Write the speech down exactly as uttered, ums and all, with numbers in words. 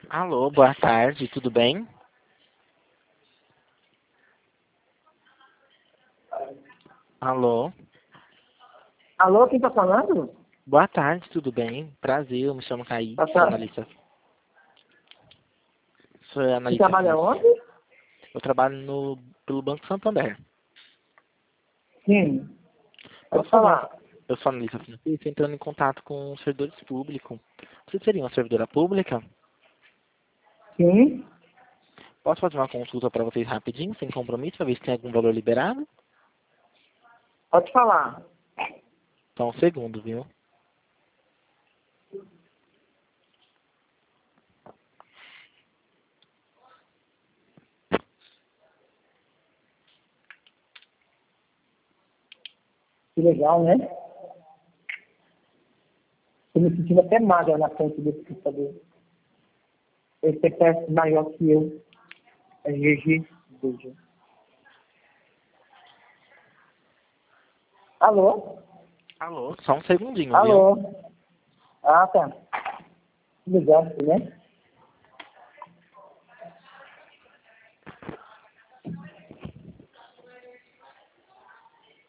Alô, boa tarde, tudo bem? Alô, Alô, quem tá falando? boa tarde, tudo bem? Prazer, eu me chamo Kaique, sou Tá, analista. Sou você analista trabalha financeiro. onde? Eu trabalho no, pelo Banco Santander. Sim. Pode Posso fazer uma... falar. Eu sou analista financeiro, estou entrando em contato com os servidores públicos. Você seria uma servidora pública? Sim. Posso fazer uma consulta para vocês rapidinho, sem compromisso, para ver se tem algum valor liberado? Pode falar. Só um segundo, viu? Que legal, né? Tô me sentindo até magra na frente desse computador. Esse é perto maior que eu. É G G. Veja. Alô? Alô, só um segundinho, viu? Alô? Ah, tá. Que legal, né?